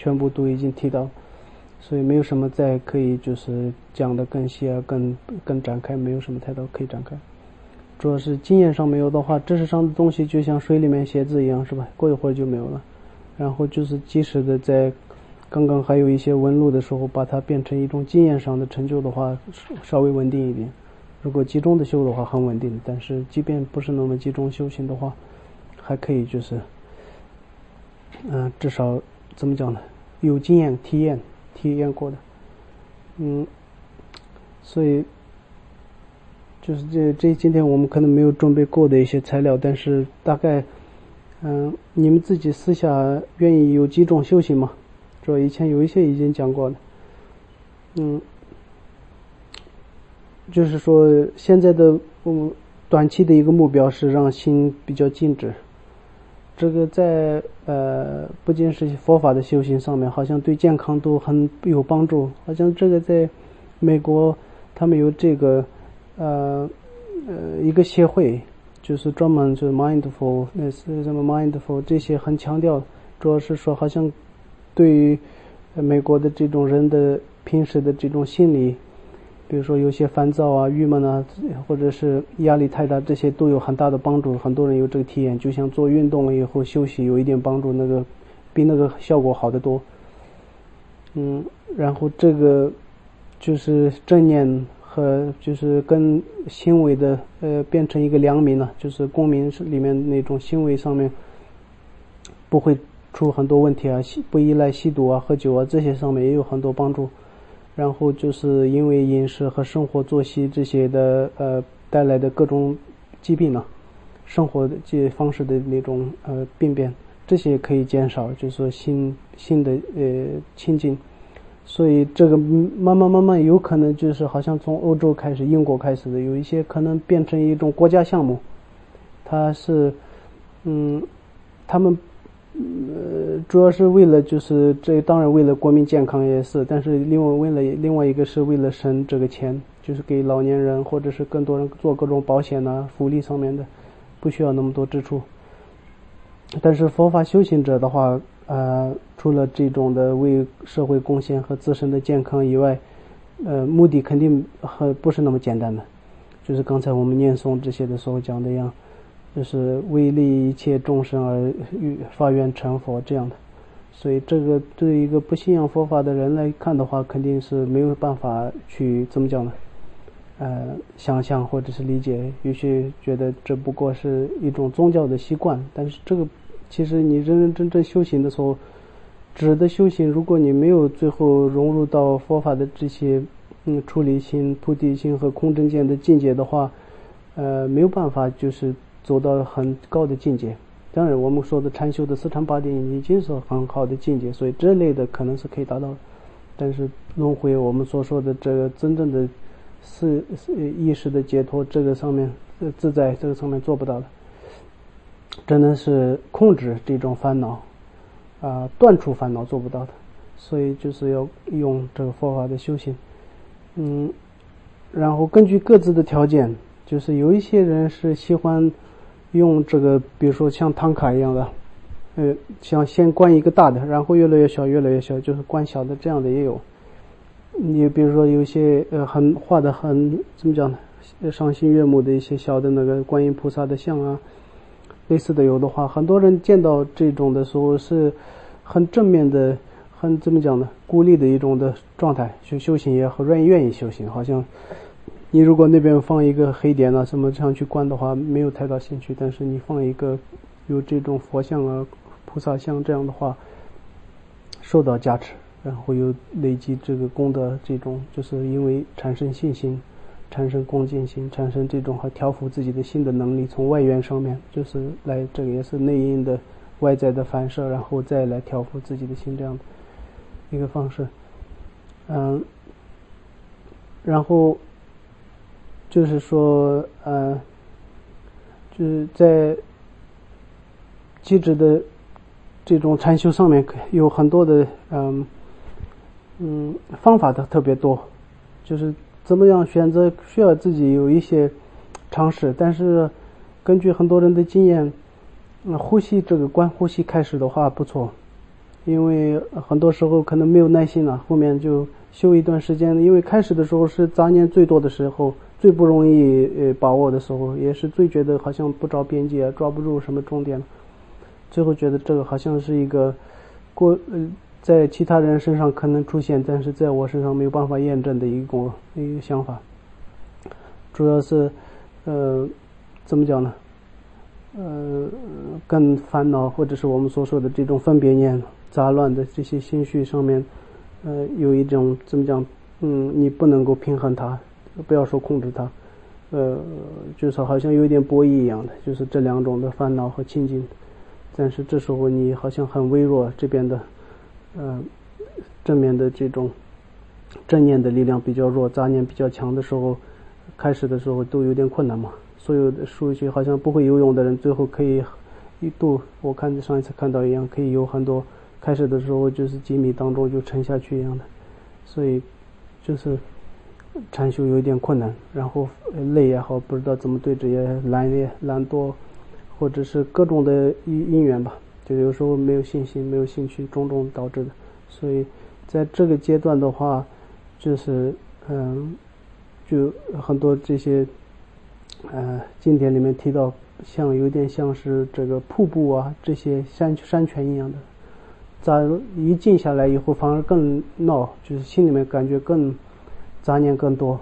全部都已经提到，所以没有什么再可以就是讲的更细啊，更展开，没有什么太多可以展开。主要是经验上没有的话，知识上的东西就像水里面写字一样，是吧？过一会儿就没有了。然后就是及时的在刚刚还有一些纹路的时候，把它变成一种经验上的成就的话，稍微稳定一点。如果集中的修的话，很稳定。但是即便不是那么集中修行的话，还可以就是，至少怎么讲呢？有经验体验过的，所以就是今天我们可能没有准备过的一些材料，但是大概，你们自己私下愿意有几种修行吗？这以前有一些已经讲过的，就是说现在的短期的一个目标是让心比较静止。这个在不仅是佛法的修行上面，好像对健康都很有帮助。好像这个在美国他们有这个一个协会，就是专门就是 mindful 那是什么 mindful 这些很强调，主要是说好像对于美国的这种人的平时的这种心理，比如说有些烦躁啊、郁闷啊，或者是压力太大，这些都有很大的帮助。很多人有这个体验，就像做运动了以后休息有一点帮助，那个比那个效果好得多。然后这个就是正念和就是跟行为的变成一个良民了，就是公民里面那种行为上面不会出很多问题啊，不依赖吸毒啊、喝酒啊，这些上面也有很多帮助。然后就是因为饮食和生活作息这些的带来的各种疾病呢，生活的这些方式的那种病变，这些可以减少，就是说心的清净。所以这个慢慢有可能就是好像从欧洲开始、英国开始的，有一些可能变成一种国家项目。它是他们主要是为了就是这当然为了国民健康也是，但是另外一个是为了省这个钱，就是给老年人或者是更多人做各种保险啊、福利上面的，不需要那么多支出。但是佛法修行者的话，除了这种的为社会贡献和自身的健康以外，目的肯定不是那么简单的，就是刚才我们念诵这些的时候讲的一样。就是为利一切众生而发愿成佛这样的，所以这个对一个不信仰佛法的人来看的话，肯定是没有办法去怎么讲呢？想象或者是理解，也许觉得这不过是一种宗教的习惯，但是这个其实你真正修行的时候，指的修行，如果你没有最后融入到佛法的这些出离心、菩提心和空正见的境界的话，没有办法就是走到很高的境界。当然我们说的禅修的四禅八定已经是很好的境界，所以这类的可能是可以达到的。但是轮回我们所说的这个真正的意识的解脱，这个上面自在这个上面做不到的，真的是控制这种烦恼断除烦恼做不到的。所以就是要用这个佛法的修行。然后根据各自的条件，就是有一些人是喜欢用这个，比如说像唐卡一样的，想先关一个大的，然后越来越小，越来越小，就是关小的，这样的也有。你比如说有些画的很怎么讲呢，赏心悦目的一些小的那个观音菩萨的像啊，类似的有的话，很多人见到这种的时候是很正面的，很怎么讲呢，鼓励的一种的状态，修行也很愿意修行。好像你如果那边放一个黑点啊什么这样去观的话，没有太大兴趣，但是你放一个有这种佛像啊、菩萨像这样的话，受到加持，然后又累积这个功德，这种就是因为产生信心、产生恭敬心、产生这种和调伏自己的心的能力，从外缘上面就是来，这个也是内因的外在的反射，然后再来调伏自己的心，这样的一个方式。然后就是说就是在机制的这种禅修上面有很多的方法的特别多，就是怎么样选择需要自己有一些尝试。但是根据很多人的经验，呼吸这个观呼吸开始的话不错， 因为很多时候可能没有耐心了，后面就修一段时间，因为开始的时候是杂念最多的时候，最不容易把握的时候，也是最觉得好像不着边际，抓不住什么重点，最后觉得这个好像是一个在其他人身上可能出现，但是在我身上没有办法验证的一个想法。主要是怎么讲呢，跟烦恼或者是我们所说的这种分别念杂乱的这些心绪上面有一种怎么讲，你不能够平衡它，不要说控制它，就是好像有一点博弈一样的，就是这两种的烦恼和清净，但是这时候你好像很微弱，这边的正面的这种正念的力量比较弱，杂念比较强的时候，开始的时候都有点困难嘛。所有的数据好像不会游泳的人，最后可以一度，我看上一次看到一样，可以有很多，开始的时候就是几米当中就沉下去一样的，所以就是禅修有一点困难，然后累也好，不知道怎么对这些懒惰，或者是各种的因缘吧，就有时候没有信心，没有兴趣，种种导致的。所以在这个阶段的话，就是就很多这些经典里面提到，有点像是这个瀑布啊，这些山泉一样的，一静下来以后反而更闹，就是心里面感觉更杂念更多，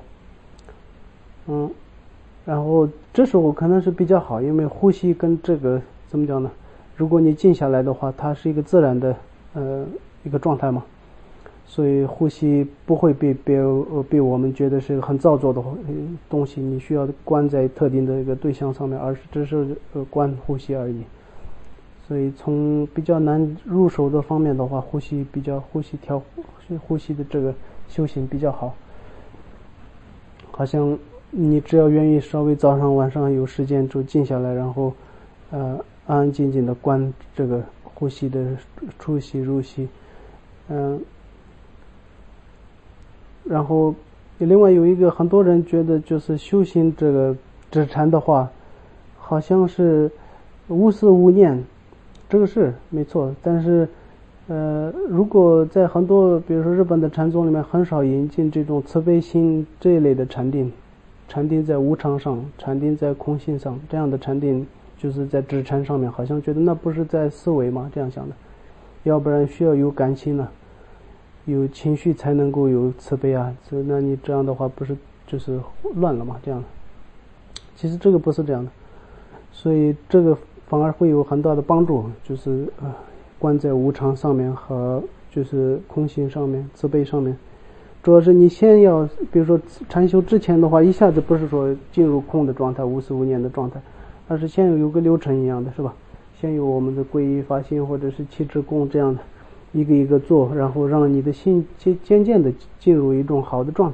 然后这时候可能是比较好，因为呼吸跟这个怎么讲呢，如果你静下来的话，它是一个自然的一个状态嘛，所以呼吸不会被我们觉得是很造作的东西，你需要关在特定的一个对象上面，而是只是关呼吸而已。所以从比较难入手的方面的话，呼吸的这个修行比较好，好像你只要愿意稍微早上晚上有时间就静下来，然后安安静静的观这个呼吸的出息入息，然后另外有一个很多人觉得就是修行这个止禅的话，好像是无思无念，这个是没错，但是如果在很多比如说日本的禅宗里面很少引进这种慈悲心这一类的禅定在无常上，禅定在空性上，这样的禅定就是在止禅上面，好像觉得那不是在思维吗？这样想的，要不然需要有感情呢，有情绪才能够有慈悲啊，那你这样的话不是就是乱了吗？这样的，其实这个不是这样的，所以这个反而会有很大的帮助，就是观在无常上面和就是空性上面，慈悲上面。主要是你先要比如说禅修之前的话，一下子不是说进入空的状态，无思无念的状态，而是先有个流程一样的，是吧？先有我们的皈依发心或者是七支供这样的一个一个做，然后让你的心渐渐的进入一种好的状态。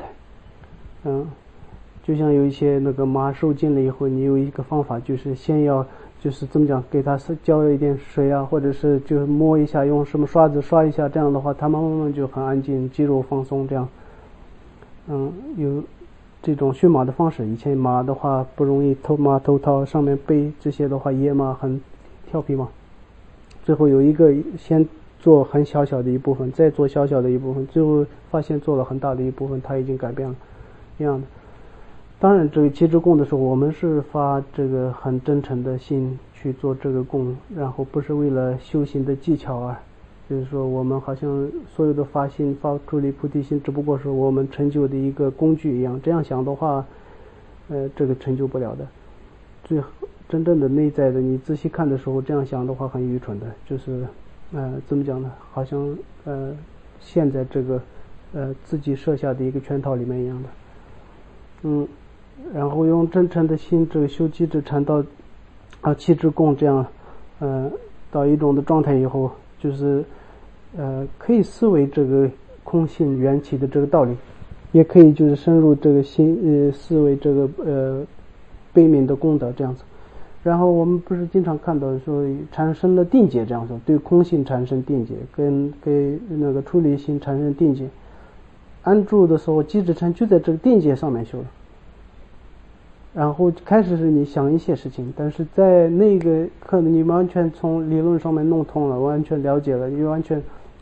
就像有一些那个马受惊了以后，你有一个方法，就是先要就是怎么讲，给它浇一点水啊，或者是就摸一下，用什么刷子刷一下，这样的话它慢慢就很安静，肌肉放松，这样有这种驯马的方式。以前马的话不容易头套上面背这些的话，野马很调皮嘛，最后有一个先做很小小的一部分，再做小小的一部分，最后发现做了很大的一部分，它已经改变了一样的。当然这个七支供的时候，我们是发这个很真诚的心去做这个供，然后不是为了修行的技巧啊，就是说我们好像所有的发心发出离菩提心只不过是我们成就的一个工具一样，这样想的话这个成就不了的。最真正的内在的你仔细看的时候，这样想的话很愚蠢的，就是怎么讲呢，好像陷在这个自己设下的一个圈套里面一样的。然后用真诚的心这个修七支禅到七支供这样到一种的状态以后，就是可以思维这个空性缘起的这个道理，也可以就是深入这个心思维这个悲悯的功德这样子。然后我们不是经常看到说产生了定解，这样说对空性产生定解，跟那个出离心产生定解，安住的时候七支禅就在这个定解上面修了。然后开始是你想一些事情，但是在那个课你完全从理论上面弄通了，完全了解了，你完全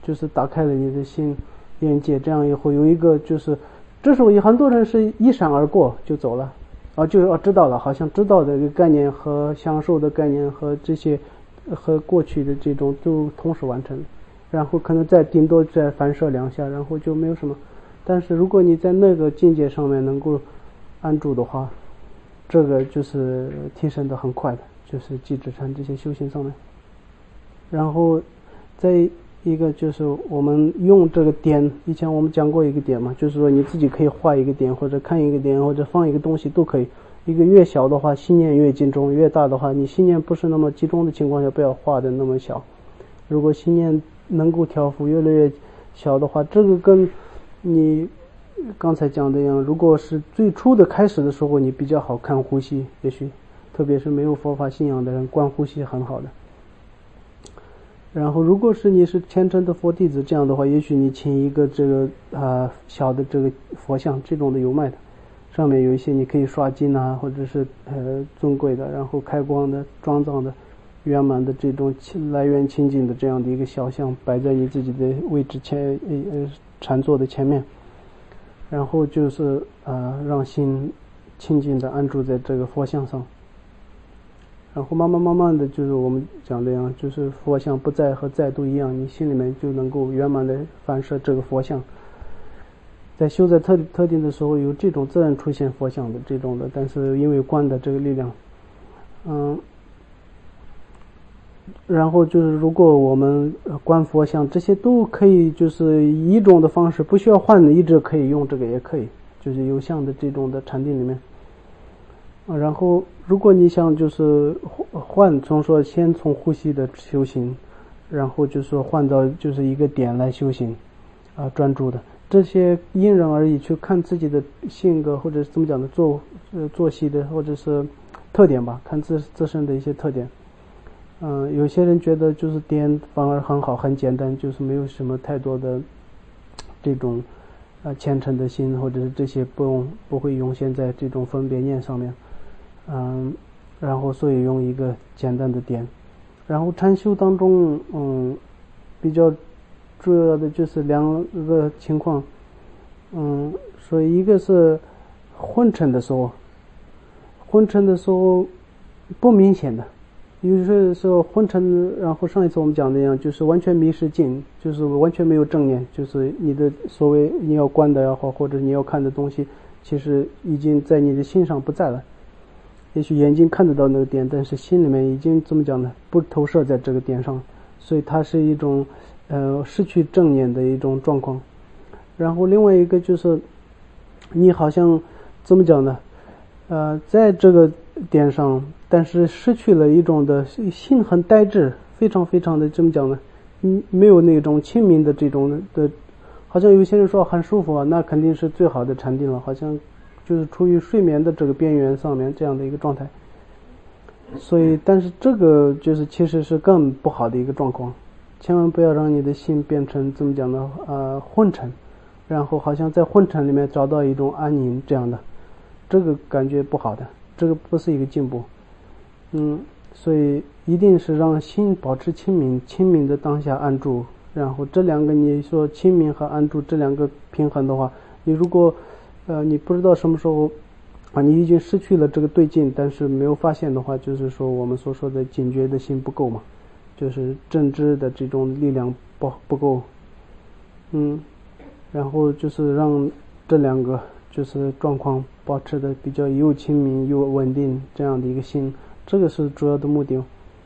就是打开了你的心眼界，这样以后有一个就是这时候有很多人是一闪而过就走了就知道了，好像知道的一个概念和享受的概念和这些和过去的这种都同时完成，然后可能顶多再反射2下，然后就没有什么。但是如果你在那个境界上面能够安住的话，这个就是提升的很快的，就是寂止禅这些修行上面。然后再一个就是我们用这个点，以前我们讲过一个点嘛，就是说你自己可以画一个点或者看一个点或者放一个东西都可以，一个越小的话心念越集中，越大的话你心念不是那么集中的情况下不要画的那么小，如果心念能够调伏越来越小的话，这个跟你刚才讲的一样，如果是最初的开始的时候你比较好看呼吸，也许特别是没有佛法信仰的人观呼吸很好的。然后如果是你是虔诚的佛弟子，这样的话也许你请一个这个小的这个佛像，这种的有卖的，上面有一些你可以刷金啊，或者是尊贵的，然后开光的庄藏的圆满的这种来源清净的这样的一个小像摆在你自己的位置禅坐的前面，然后就是让心清净的安住在这个佛像上，然后慢慢的就是我们讲的样，就是佛像不在和在都一样，你心里面就能够圆满的反射这个佛像。在修在特定的时候有这种自然出现佛像的这种的，但是因为观的这个力量然后就是如果我们观佛像这些都可以，就是一种的方式不需要换的，一直可以用这个也可以，就是有像的这种的禅定里面然后如果你想就是换从说先从呼吸的修行，然后就是说换到就是一个点来修行专注的，这些因人而异，去看自己的性格或者怎么讲的作息的或者是特点吧，看自身的一些特点。有些人觉得就是点反而很好，很简单，就是没有什么太多的这种虔诚的心，或者是这些不会涌现在这种分别念上面。然后所以用一个简单的点。然后禅修当中比较主要的就是2个情况。所以一个是昏沉的时候不明显的，有些时候昏沉，然后上一次我们讲的一样，就是完全迷失境，就是完全没有正念，就是你的所谓你要观的也好，或者你要看的东西其实已经在你的心上不在了，也许眼睛看得到那个点，但是心里面已经怎么讲呢，不投射在这个点上，所以它是一种失去正念的一种状况。然后另外一个就是你好像怎么讲呢在这个点上，但是失去了一种的心很呆滞，非常非常的怎么讲呢，没有那种清明的这种的，好像有些人说很舒服那肯定是最好的禅定了，好像就是处于睡眠的这个边缘上面这样的一个状态。所以但是这个就是其实是更不好的一个状况，千万不要让你的心变成怎么讲呢昏沉，然后好像在昏沉里面找到一种安宁这样的，这个感觉不好的，这个不是一个进步。所以一定是让心保持清明的当下安住，然后这2个你说清明和安住这2个平衡的话，你如果你不知道什么时候你已经失去了这个对境，但是没有发现的话，就是说我们所说的警觉的心不够嘛，就是正知的这种力量不够。然后就是让这2个就是状况保持的比较又清明又稳定这样的一个心，这个是主要的目的。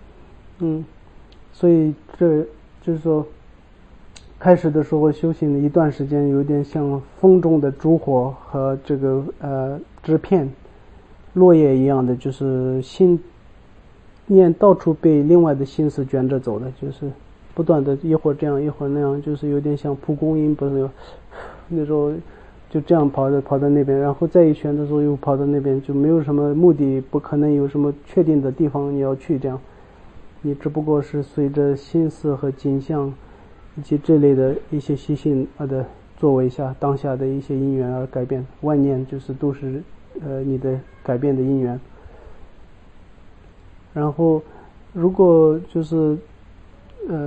所以这就是说开始的时候修行的一段时间有点像风中的烛火和这个纸片落叶一样的，就是心念到处被另外的心思卷着走的，就是不断的一会儿这样一会儿那样，就是有点像蒲公英，不是有那时候就这样跑到那边，然后再一旋的时候又跑到那边，就没有什么目的，不可能有什么确定的地方你要去，这样你只不过是随着心思和景象以及这类的一些习性的作为下当下的一些因缘而改变，万念就是都是你的改变的因缘。然后如果就是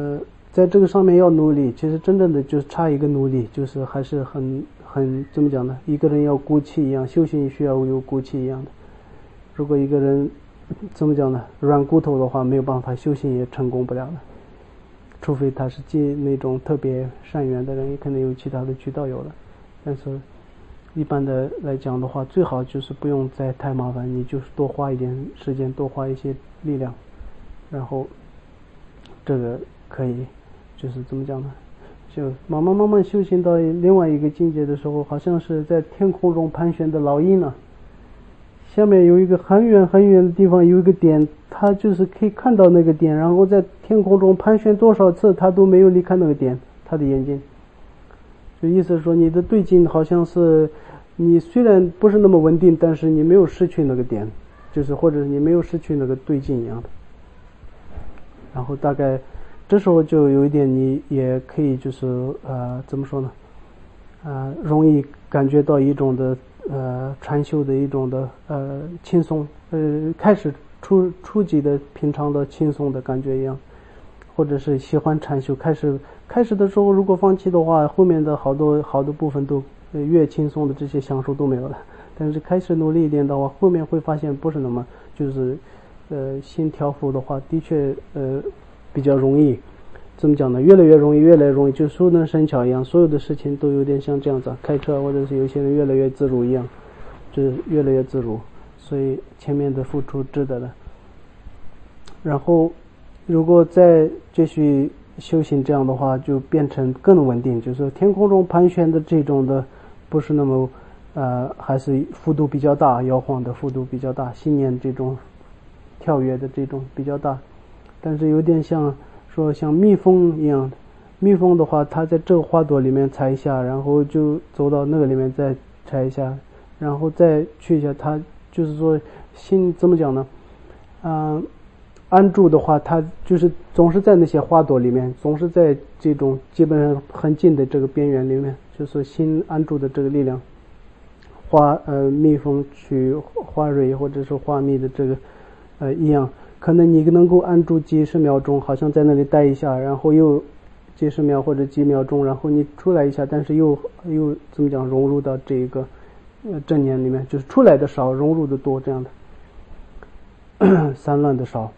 在这个上面要努力，其实真正的就是差一个努力，就是还是很怎么讲呢？一个人要骨气一样，修行需要有骨气一样的。如果一个人怎么讲呢？软骨头的话，没有办法修行也成功不了的。除非他是那种特别善缘的人，也可能有其他的渠道有了。但是一般的来讲的话，最好就是不用再太麻烦，你就是多花一点时间，多花一些力量，然后这个可以就是怎么讲呢？就慢慢修行到另外一个境界的时候，好像是在天空中盘旋的老鹰呢，下面有一个很远的地方有一个点，他就是可以看到那个点，然后在天空中盘旋多少次他都没有离开那个点，他的眼睛就意思是说你的对境好像是你虽然不是那么稳定，但是你没有失去那个点，就是或者你没有失去那个对境一样的。然后大概这时候就有一点你也可以就是怎么说呢容易感觉到一种的禅修的一种的轻松，开始初级的平常的轻松的感觉一样，或者是喜欢禅修，开始的时候如果放弃的话，后面的好多部分都越轻松的这些享受都没有了。但是开始努力一点的话，后面会发现不是那么就是心调伏的话，的确比较容易。怎么讲呢？越来越容易，就熟能生巧一样，所有的事情都有点像这样子，开车或者是有些人越来越自如一样，就是越来越自如，所以前面的付出值得的。然后如果再继续修行这样的话，就变成更稳定，就是天空中盘旋的这种的不是那么还是幅度比较大，摇晃的幅度比较大，信念这种跳跃的这种比较大，但是有点像说像蜜蜂一样的，蜜蜂的话它在这个花朵里面采一下，然后就走到那个里面再采一下，然后再去一下，它就是说心怎么讲呢安住的话，它就是总是在那些花朵里面，总是在这种基本上很近的这个边缘里面，就是心安住的这个力量。蜜蜂去花蕊或者是花蜜的这个一样，可能你能够安住几十秒钟，好像在那里待一下，然后又几十秒或者几秒钟，然后你出来一下，但是又怎么讲融入到这个正念里面，就是出来的少，融入的多，这样的散乱的少。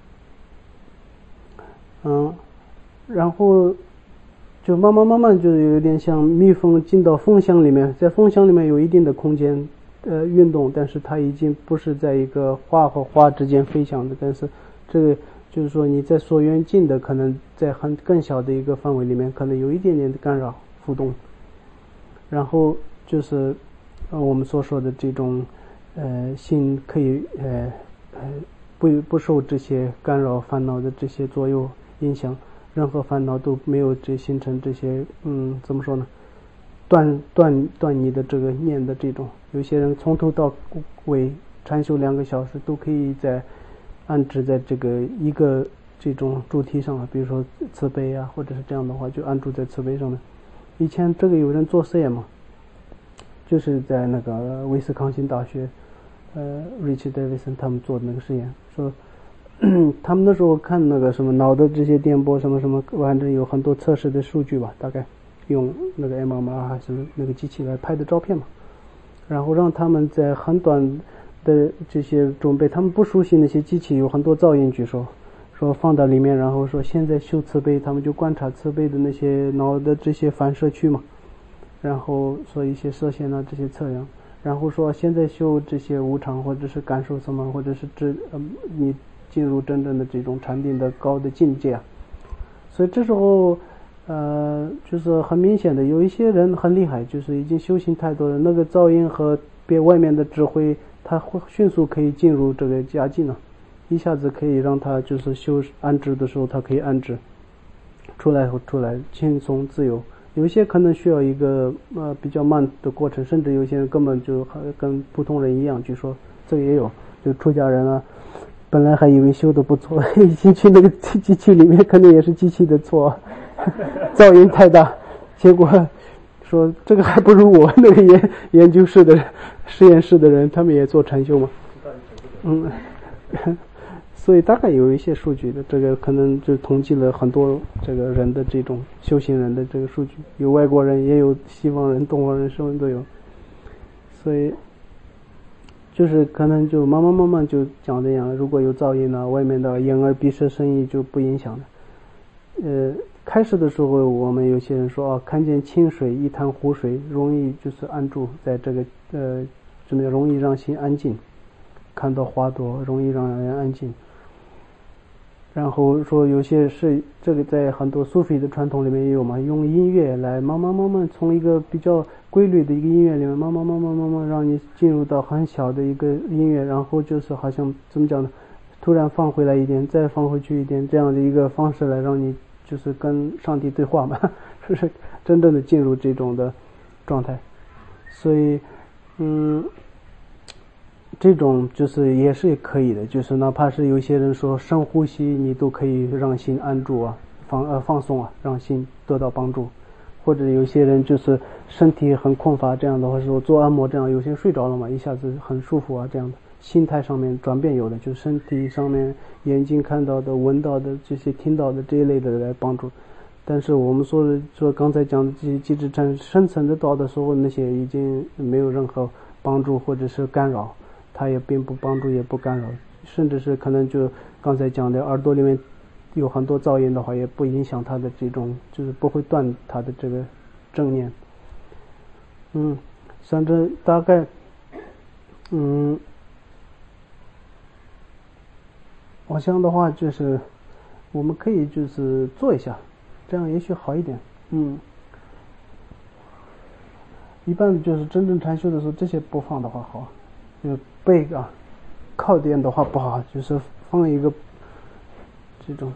然后就慢慢就有点像蜜蜂进到蜂箱里面，在蜂箱里面有一定的空间运动，但是它已经不是在一个花和花之间飞翔的，但是这个就是说你在所缘境的可能在更小的一个范围里面可能有一点点的干扰浮动，然后就是我们所说的这种心可以不受这些干扰烦恼的这些左右影响，任何烦恼都没有形成这些怎么说呢断你的这个念的这种，有些人从头到尾禅修2个小时都可以安置在这个一个这种主题上了，比如说慈悲啊，或者是这样的话就安住在慈悲上面。以前这个有人做实验嘛，就是在那个威斯康星大学Richard Davidson 他们做的那个实验，说他们那时候看那个什么脑的这些电波什么，反正有很多测试的数据吧，大概用那个 MRI 还是那个机器来拍的照片嘛，然后让他们在很短的这些准备，他们不熟悉那些机器有很多噪音，据说放到里面，然后说现在修慈悲，他们就观察慈悲的那些脑的这些反射区嘛，然后说一些射线啊这些测量，然后说现在修这些无常或者是感受什么，或者是你进入真正的这种禅定的高的境界啊。所以这时候就是很明显的有一些人很厉害，就是已经修行太多了，那个噪音和外面的指挥他会迅速可以进入这个佳境了，一下子可以让他就是安置的时候他可以安置出来轻松自由。有些可能需要一个比较慢的过程，甚至有些人根本就跟普通人一样，据说这个也有，就出家人啊本来还以为修得不错，一进去那个机器里面可能也是机器的错，噪音太大，结果说这个还不如我那个研究室的实验室的人，他们也做禅修嘛。 所以大概有一些数据的，这个可能就统计了很多这个人的这种修行人的这个数据，有外国人，也有西方人、东方人，什么都有。所以就是可能就慢慢就讲这样，如果有噪音呢，外面的眼耳鼻舌身意就不影响了。开始的时候我们有些人说看见清水一潭湖水容易就是安住在这个怎么样容易让心安静，看到花朵容易让人安静。然后说有些是这个在很多苏菲的传统里面也有嘛，用音乐来慢慢从一个比较规律的一个音乐里面慢慢让你进入到很小的一个音乐，然后就是好像怎么讲呢，突然放回来一点，再放回去一点，这样的一个方式来让你就是跟上帝对话嘛，就是真正的进入这种的状态。所以这种就是也是可以的，就是哪怕是有些人说深呼吸你都可以让心安住啊，放松啊，让心得到帮助。或者有些人就是身体很困乏，这样的话说做按摩，这样有些人睡着了嘛，一下子很舒服啊，这样的心态上面转变有的，就是身体上面眼睛看到的、闻到的、这些听到的这一类的来帮助。但是我们说刚才讲的这些机制深层的道的时候，那些已经没有任何帮助或者是干扰，它也并不帮助也不干扰，甚至是可能就刚才讲的耳朵里面有很多噪音的话，也不影响它的这种，就是不会断它的这个正念。反正大概我想的话就是我们可以就是做一下，这样也许好一点。一般就是真正禅修的时候，这些不放的话好，就背靠垫的话不好，就是放一个这种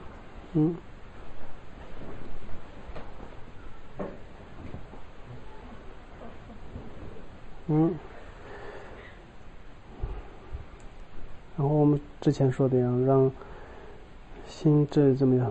然后我们之前说的样，让心这怎么样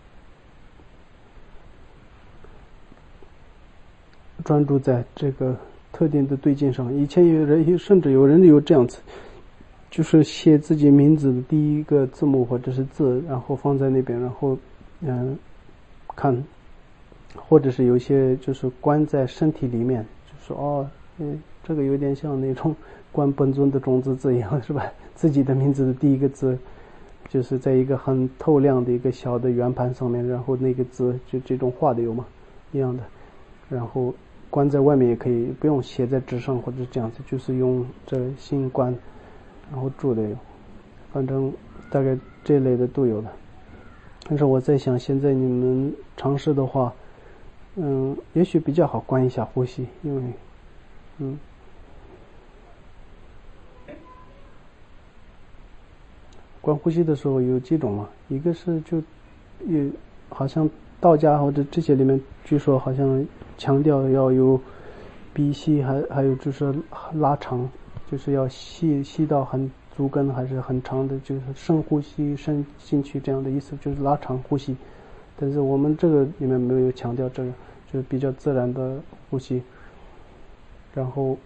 专注在这个特定的对境上。以前甚至有人有这样子，就是写自己名字的第一个字母或者是字，然后放在那边，然后看，或者是有些就是关在身体里面，就说这个有点像那种观本尊的种子字一样，是吧？自己的名字的第一个字就是在一个很透亮的一个小的圆盘上面，然后那个字就这种画的有吗一样的，然后关在外面也可以，不用写在纸上或者这样子，就是用这心观然后住的有，反正大概这类的都有的。但是我在想现在你们尝试的话也许比较好关一下呼吸，因为关呼吸的时候有几种嘛，一个是就也好像道家或者这些里面据说好像强调要有鼻吸，还有就是拉长，就是要吸到很足根还是很长的，就是深呼吸深进去，这样的意思就是拉长呼吸。但是我们这个里面没有强调这个，就是比较自然的呼吸。然后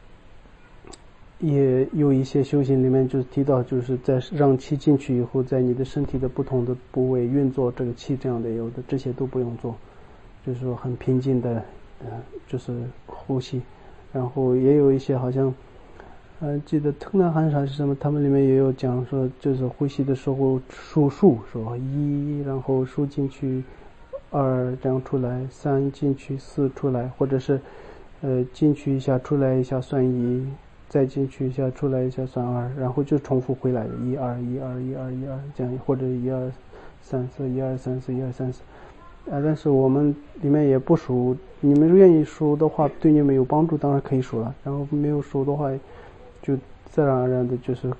也有一些修行里面就是提到，就是在让气进去以后，在你的身体的不同的部位运作这个气，这样的有的，这些都不用做，就是说很平静的就是呼吸。然后也有一些好像记得特南汉还是什么，他们里面也有讲说，就是呼吸的时候数说1，然后数进去2，这样出来3，进去4出来，或者是进去一下出来一下算1，再进去一下出来一下算2，然后就重复回来的1 2 1 2 1 2 1 2这样，或者1 2 3 4 1 2 3 4 1 2 3 4但是我们里面也不数，你们愿意数的话对你们有帮助当然可以数了，然后没有数的话就自然而然的就是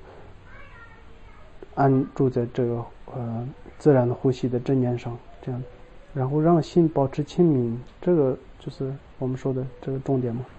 安住在这个自然的呼吸的正念上，这样，然后让心保持清明，这个就是我们说的这个重点嘛。